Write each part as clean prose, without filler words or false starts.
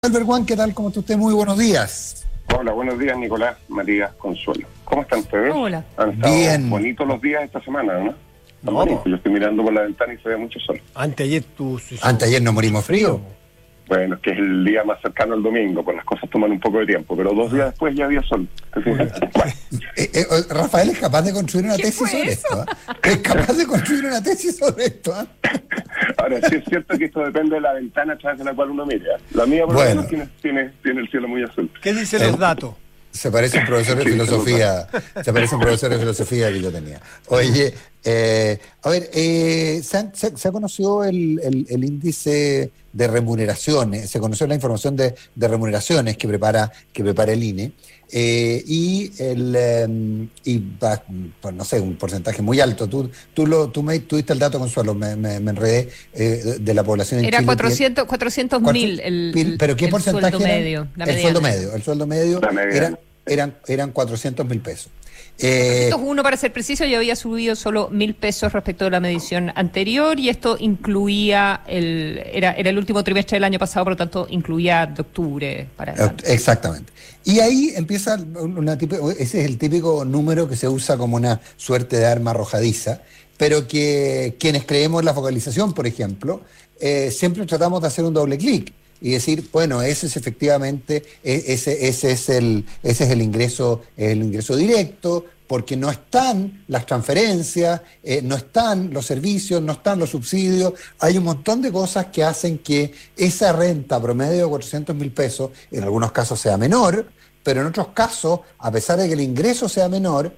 Albert Juan, ¿qué tal? ¿Cómo está usted? Muy buenos días. Hola, buenos días, Nicolás, Matías, Consuelo. ¿Cómo están ustedes? Hola. Han estado Bien. bonitos los días esta semana, ¿no? Están No, bonitos. Yo estoy mirando por la ventana y se ve mucho sol. Anteayer Anteayer nos morimos frío. Bueno, es que es el día más cercano al domingo, pues las cosas toman un poco de tiempo, pero 2 días después ya había sol. ¿Te fijas? Bueno, Rafael es capaz de construir una tesis fue sobre eso? esto. Es capaz de construir una tesis sobre esto. ahora sí es cierto que esto depende de la ventana a través de la cual uno mira. La mía, por Bueno. lo menos, tiene el cielo muy azul. ¿Qué dicen los datos? Se parece a un profesor de filosofía. Se parece a un profesor de filosofía que yo tenía. Oye, a ver, se ha conocido el índice de remuneraciones, se conoció la información de remuneraciones que prepara el INE, pues no sé, un porcentaje muy alto. Tú diste el dato, Consuelo, me enredé, de la población en Era Chile. 400.000 ¿Pero qué el porcentaje sueldo era? medio, la El sueldo medio La mediana. eran 400.000 pesos. 401 para ser preciso, y había subido solo 1.000 pesos respecto a la medición anterior, y esto incluía era el último trimestre del año pasado, por lo tanto incluía de octubre para adelante. Exactamente. Y ahí empieza ese es el típico número que se usa como una suerte de arma arrojadiza, pero que quienes creemos en la focalización, por ejemplo, siempre tratamos de hacer un doble clic y decir, bueno, ese es efectivamente, ese es el ingreso directo, porque no están las transferencias, no están los servicios, no están los subsidios. Hay un montón de cosas que hacen que esa renta promedio de 400.000 pesos, en algunos casos sea menor, pero en otros casos, a pesar de que el ingreso sea menor,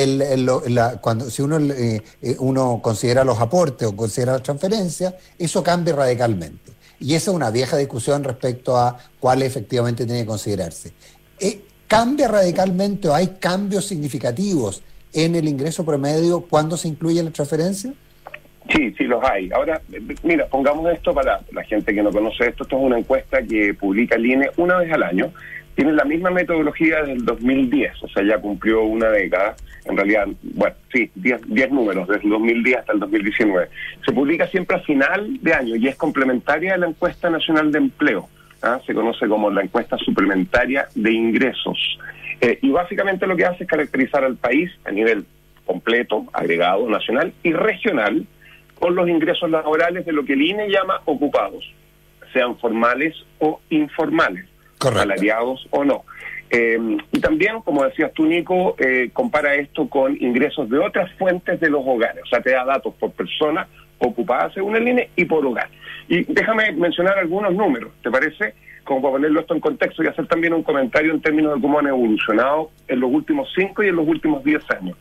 si uno considera los aportes o considera las transferencias, eso cambia radicalmente. Y esa es una vieja discusión respecto a cuál efectivamente tiene que considerarse. ¿Cambia radicalmente o hay cambios significativos en el ingreso promedio cuando se incluye la transferencia? Sí, los hay. Ahora, mira, pongamos esto para la gente que no conoce esto. Esto es una encuesta que publica el INE una vez al año. Tiene la misma metodología desde el 2010, o sea, ya cumplió una década. En realidad, bueno, sí, 10 números, desde el 2010 hasta el 2019. Se publica siempre a final de año y es complementaria a la encuesta nacional de empleo. Se conoce como la encuesta suplementaria de ingresos. Y básicamente lo que hace es caracterizar al país a nivel completo, agregado, nacional y regional, con los ingresos laborales de lo que el INE llama ocupados, sean formales o informales, salariados o no. Y también, como decías tú, Nico, compara esto con ingresos de otras fuentes de los hogares, o sea, te da datos por persona ocupada según el INE y por hogar. Y déjame mencionar algunos números, ¿te parece? Como para ponerlo esto en contexto y hacer también un comentario en términos de cómo han evolucionado en los últimos 5 y en los últimos 10 años.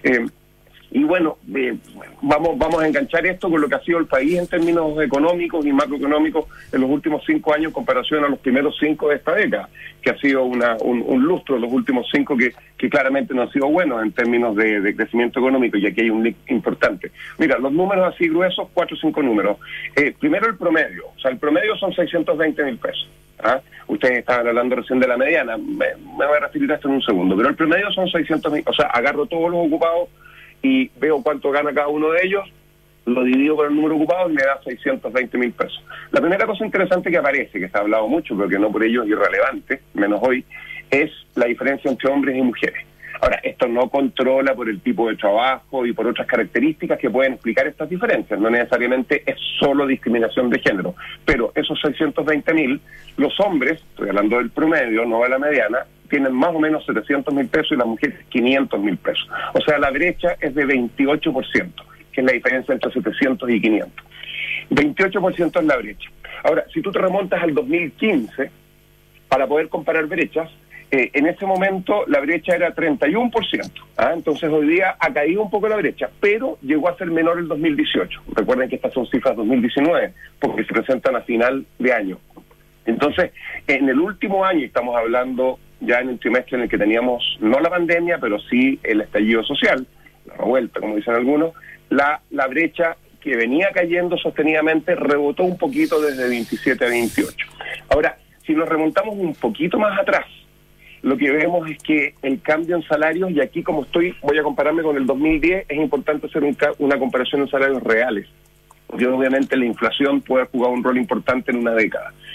Y bueno, vamos a enganchar esto con lo que ha sido el país en términos económicos y macroeconómicos en los últimos 5 años en comparación a los primeros 5 de esta década, que ha sido un lustro los últimos 5 que claramente no han sido buenos en términos de crecimiento económico, y aquí hay un link importante. Mira, los números así gruesos, 4 o 5 números. Primero el promedio, o sea, el promedio son 620.000 pesos. Ustedes estaban hablando recién de la mediana, me voy a referir a esto en un segundo, pero el promedio son 600.000, o sea, agarro todos los ocupados y veo cuánto gana cada uno de ellos, lo divido por el número ocupado y me da 620.000 pesos. La primera cosa interesante que aparece, que se ha hablado mucho, pero que no por ello es irrelevante, menos hoy, es la diferencia entre hombres y mujeres. Ahora, esto no controla por el tipo de trabajo y por otras características que pueden explicar estas diferencias. No necesariamente es solo discriminación de género. Pero esos 620.000, los hombres, estoy hablando del promedio, no de la mediana, tienen más o menos 700.000 pesos y las mujeres 500.000 pesos. O sea, la brecha es de 28%, que es la diferencia entre 700 y 500. 28% es la brecha. Ahora, si tú te remontas al 2015, para poder comparar brechas, en ese momento la brecha era 31%. Entonces hoy día ha caído un poco la brecha, pero llegó a ser menor el 2018. Recuerden que estas son cifras 2019, porque se presentan a final de año. Entonces, en el último año, estamos hablando ya en el trimestre en el que teníamos no la pandemia, pero sí el estallido social, la revuelta, como dicen algunos, la brecha que venía cayendo sostenidamente rebotó un poquito desde 27 a 28. Ahora, si nos remontamos un poquito más atrás, lo que vemos es que el cambio en salarios, y aquí como voy a compararme con el 2010, es importante hacer una comparación en salarios reales, porque obviamente la inflación puede jugar un rol importante en una década.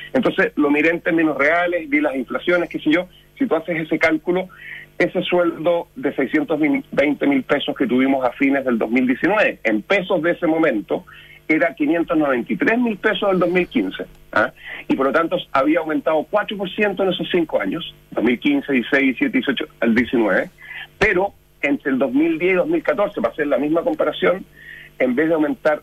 Entonces lo miré en términos reales, vi las inflaciones, qué sé yo. Si tú haces ese cálculo, ese sueldo de 620.000 pesos que tuvimos a fines del 2019, en pesos de ese momento, era 593.000 pesos del 2015. ¿Ah? Y por lo tanto había aumentado 4% en esos 5 años, 2015, 16, 17, 18, al 19, pero entre el 2010 y 2014, para hacer la misma comparación, en vez de aumentar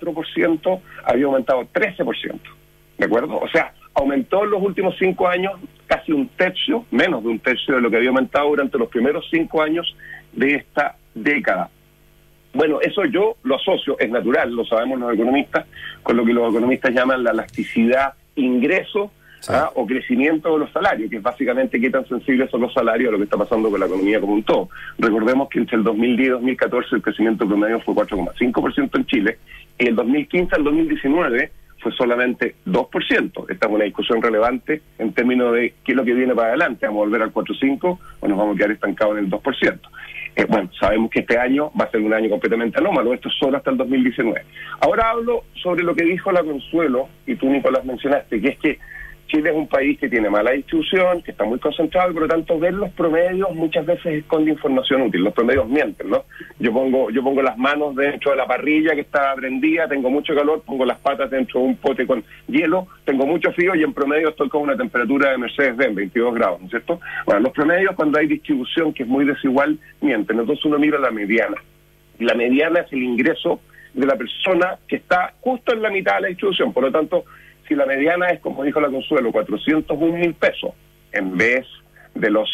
4%, había aumentado 13%. ¿De acuerdo? O sea, aumentó en los últimos 5 años casi un tercio, menos de un tercio de lo que había aumentado durante los primeros 5 años de esta década. Bueno, eso yo lo asocio, es natural, lo sabemos los economistas, con lo que los economistas llaman la elasticidad ingreso, sí, o crecimiento de los salarios, que es básicamente qué tan sensibles son los salarios a lo que está pasando con la economía como un todo. Recordemos que entre el 2010 y 2014 el crecimiento promedio fue 4,5% en Chile, y el 2015 al 2019 fue solamente 2%. Esta es una discusión relevante en términos de qué es lo que viene para adelante. ¿Vamos a volver al 4,5% o nos vamos a quedar estancados en el 2%? Bueno, sabemos que este año va a ser un año completamente anómalo, esto es solo hasta el 2019. Ahora hablo sobre lo que dijo la Consuelo, y tú, Nicolás, mencionaste, que es que Chile es un país que tiene mala distribución, que está muy concentrado, y por lo tanto ver los promedios muchas veces esconde información útil. Los promedios mienten, ¿no? Yo pongo las manos dentro de la parrilla que está prendida, tengo mucho calor, pongo las patas dentro de un pote con hielo, tengo mucho frío y en promedio estoy con una temperatura de Mercedes-Benz, 22 grados, ¿no es cierto? Bueno, los promedios cuando hay distribución que es muy desigual, mienten. Entonces uno mira la mediana. Y la mediana es el ingreso de la persona que está justo en la mitad de la distribución. Por lo tanto, si la mediana es, como dijo la Consuelo, 401.000 pesos, en vez de los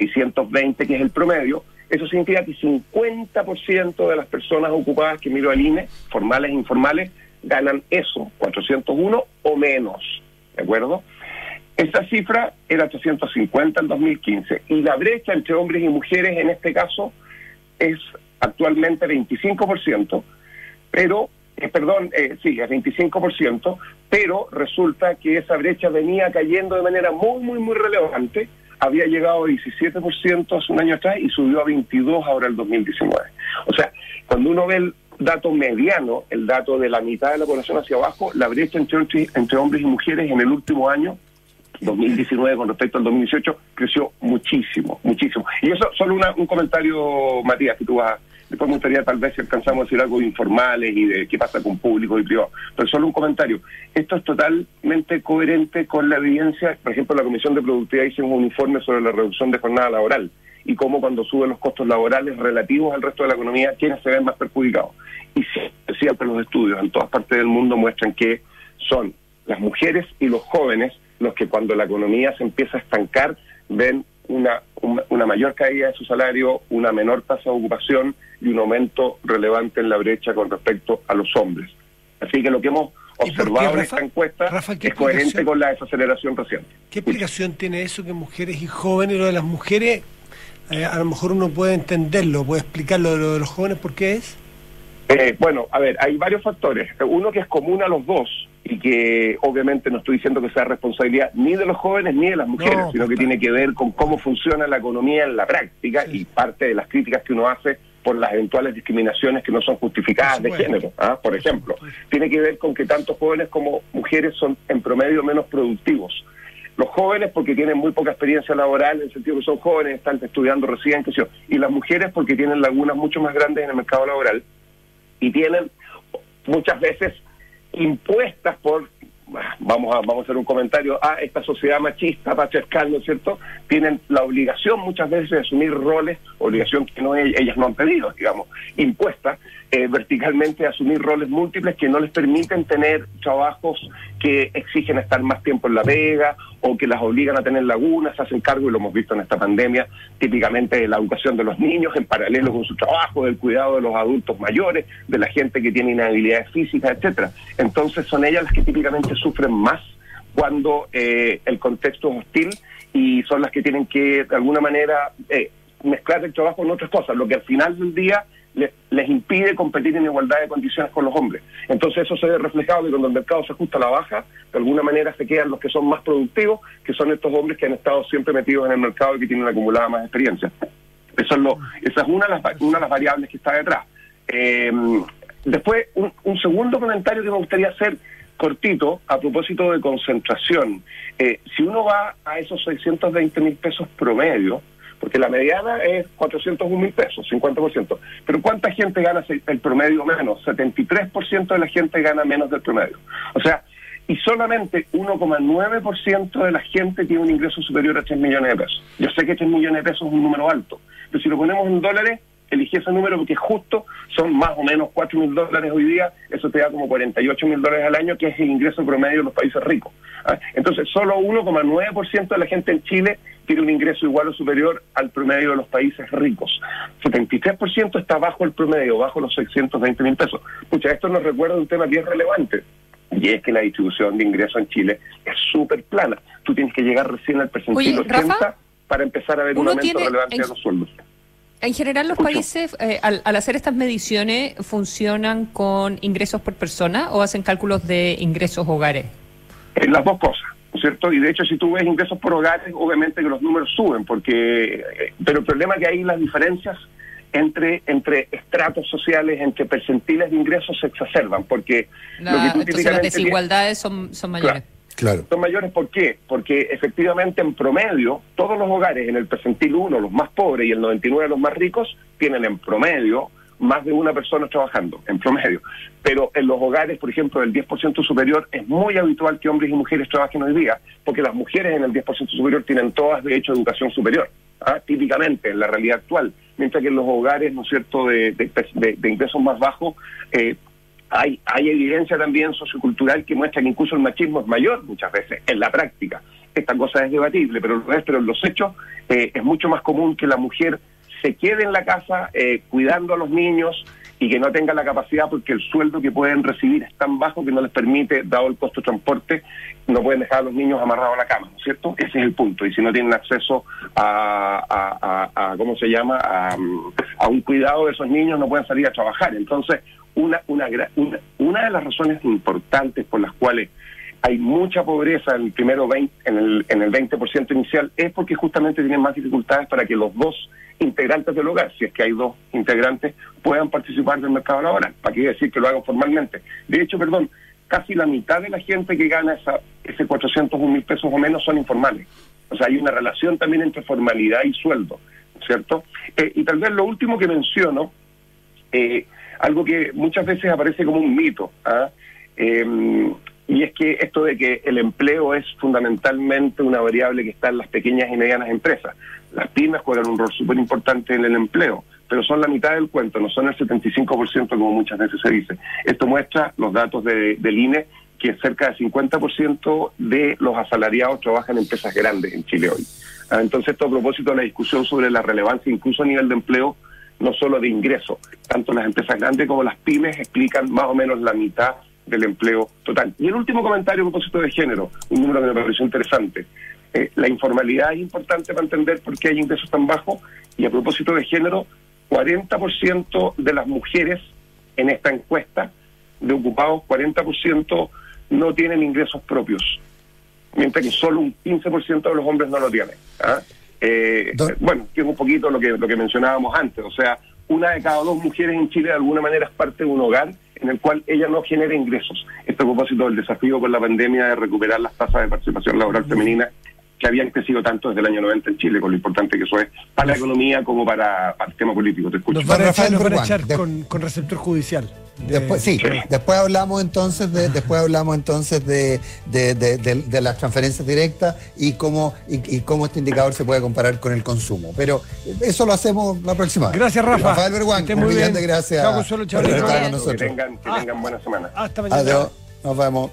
620 que es el promedio, eso significa que 50% de las personas ocupadas que miro al INE, formales e informales, ganan eso, 401 o menos, ¿de acuerdo? Esa cifra era 350 en 2015, y la brecha entre hombres y mujeres en este caso es actualmente 25%, pero es 25%, pero resulta que esa brecha venía cayendo de manera muy relevante, había llegado a 17% hace un año atrás y subió a 22% ahora el 2019. O sea, cuando uno ve el dato mediano, el dato de la mitad de la población hacia abajo, la brecha entre hombres y mujeres en el último año, 2019 con respecto al 2018, creció muchísimo. Y eso, solo un comentario, Matías, que tú vas a... Después me gustaría tal vez si alcanzamos a decir algo de informales y de qué pasa con público y privado. Pero solo un comentario. Esto es totalmente coherente con la evidencia. Por ejemplo, la Comisión de Productividad hizo un informe sobre la reducción de jornada laboral y cómo cuando suben los costos laborales relativos al resto de la economía, ¿quiénes se ven más perjudicados? Y siempre los estudios en todas partes del mundo muestran que son las mujeres y los jóvenes los que cuando la economía se empieza a estancar ven una mayor caída de su salario, una menor tasa de ocupación y un aumento relevante en la brecha con respecto a los hombres. Así que lo que hemos observado en esta encuesta es coherente con la desaceleración reciente. ¿Qué explicación tiene eso que mujeres y jóvenes? Lo de las mujeres, a lo mejor uno puede entenderlo, puede explicarlo. Lo de los jóvenes, ¿por qué es? Bueno, a ver, hay varios factores. Uno que es común a los dos y que obviamente no estoy diciendo que sea responsabilidad ni de los jóvenes ni de las mujeres, sino que tiene que ver con cómo funciona la economía en la práctica, y parte de las críticas que uno hace por las eventuales discriminaciones que no son justificadas de género, por ejemplo. Tiene que ver con que tanto jóvenes como mujeres son en promedio menos productivos. Los jóvenes porque tienen muy poca experiencia laboral, en el sentido que son jóvenes, están estudiando recién, y las mujeres porque tienen lagunas mucho más grandes en el mercado laboral y tienen muchas veces impuestas por, vamos a hacer un comentario, esta sociedad machista, patriarcal, ¿no es cierto? Tienen la obligación muchas veces de asumir roles, obligación que ellas no han pedido, digamos, impuesta verticalmente, a asumir roles múltiples que no les permiten tener trabajos que exigen estar más tiempo en la pega o que las obligan a tener lagunas, se hacen cargo, y lo hemos visto en esta pandemia, típicamente de la educación de los niños en paralelo con su trabajo, del cuidado de los adultos mayores, de la gente que tiene inhabilidades físicas, etcétera. Entonces son ellas las que típicamente sufren más cuando el contexto es hostil, y son las que tienen que de alguna manera mezclar el trabajo con otras cosas, lo que al final del día les impide competir en igualdad de condiciones con los hombres. Entonces eso se ve reflejado que cuando el mercado se ajusta a la baja, de alguna manera se quedan los que son más productivos, que son estos hombres que han estado siempre metidos en el mercado y que tienen acumulada más experiencia. Esa es una de las variables que está detrás. Después, un segundo comentario que me gustaría hacer cortito, a propósito de concentración. Si uno va a esos 620.000 pesos promedio, porque la mediana es 401.000 pesos, 50%. Pero ¿cuánta gente gana el promedio menos? 73% de la gente gana menos del promedio. O sea, y solamente 1,9% de la gente tiene un ingreso superior a 3 millones de pesos. Yo sé que 3 millones de pesos es un número alto, pero si lo ponemos en dólares, elegí ese número porque justo son más o menos $4.000 hoy día, eso te da como $48.000 al año, que es el ingreso promedio de los países ricos. Entonces, solo 1,9% de la gente en Chile tiene un ingreso igual o superior al promedio de los países ricos. 73% está bajo el promedio, bajo los 620.000 pesos. Pucha, esto nos recuerda un tema bien relevante, y es que la distribución de ingresos en Chile es súper plana. Tú tienes que llegar recién al percentil 80 Rafa, para empezar a ver un aumento relevante de los sueldos. En general, los países, al hacer estas mediciones, ¿funcionan con ingresos por persona o hacen cálculos de ingresos hogares? Las dos cosas, ¿no es cierto? Y de hecho, si tú ves ingresos por hogares, obviamente que los números suben, pero el problema es que ahí las diferencias entre estratos sociales, entre percentiles de ingresos se exacerban, porque entonces las desigualdades son mayores. Claro. Son mayores, ¿por qué? Porque efectivamente en promedio todos los hogares en el percentil 1, los más pobres, y el 99 los más ricos, tienen en promedio más de una persona trabajando, en promedio. Pero en los hogares, por ejemplo, del 10% superior, es muy habitual que hombres y mujeres trabajen hoy día, porque las mujeres en el 10% superior tienen todas, de hecho, educación superior, típicamente, en la realidad actual. Mientras que en los hogares, ¿no es cierto?, de ingresos más bajos, hay evidencia también sociocultural que muestra que incluso el machismo es mayor muchas veces en la práctica. Esta cosa es debatible, pero en los hechos es mucho más común que la mujer se quede en la casa cuidando a los niños y que no tenga la capacidad, porque el sueldo que pueden recibir es tan bajo que no les permite, dado el costo de transporte, no pueden dejar a los niños amarrados a la cama, ¿no es cierto? Ese es el punto. Y si no tienen acceso a ¿cómo se llama?, a un cuidado de esos niños, no pueden salir a trabajar. Entonces, una de las razones importantes por las cuales hay mucha pobreza en el primero en el 20% inicial es porque justamente tienen más dificultades para que los dos integrantes del hogar, si es que hay dos integrantes, puedan participar del mercado laboral. ¿Para qué decir que lo hagan formalmente? De hecho, casi la mitad de la gente que gana ese 401.000 pesos o menos son informales. O sea, hay una relación también entre formalidad y sueldo, ¿cierto? Y tal vez lo último que menciono, algo que muchas veces aparece como un mito, y es que esto de que el empleo es fundamentalmente una variable que está en las pequeñas y medianas empresas. Las pymes juegan un rol súper importante en el empleo, pero son la mitad del cuento, no son el 75% como muchas veces se dice. Esto muestra los datos del INE, que cerca del 50% de los asalariados trabajan en empresas grandes en Chile hoy. Entonces, esto a propósito de la discusión sobre la relevancia incluso a nivel de empleo, no solo de ingreso. Tanto las empresas grandes como las pymes explican más o menos la mitad del empleo total. Y el último comentario a propósito de género, un número que me pareció interesante. La informalidad es importante para entender por qué hay ingresos tan bajos, y a propósito de género, 40% de las mujeres en esta encuesta de ocupados, 40% no tienen ingresos propios, mientras que solo un 15% de los hombres no lo tienen. Bueno, que es un poquito lo que mencionábamos antes, o sea, una de cada dos mujeres en Chile de alguna manera es parte de un hogar en el cual ella no genera ingresos. Esto a propósito del desafío con la pandemia de recuperar las tasas de participación laboral femenina que habían crecido tanto desde el año 90 en Chile, con lo importante que eso es para la economía como para el tema político. Te escucho. Nos van a echar con receptor judicial. Después hablamos entonces de las transferencias directas y cómo este indicador se puede comparar con el consumo. Pero eso lo hacemos la próxima. Gracias, Rafa. Rafael Berguán, muy bien. Gracias Chao, Consuelo, chao, por estar con nosotros. Que tengan buena semana. Hasta mañana. Adiós. Nos vemos.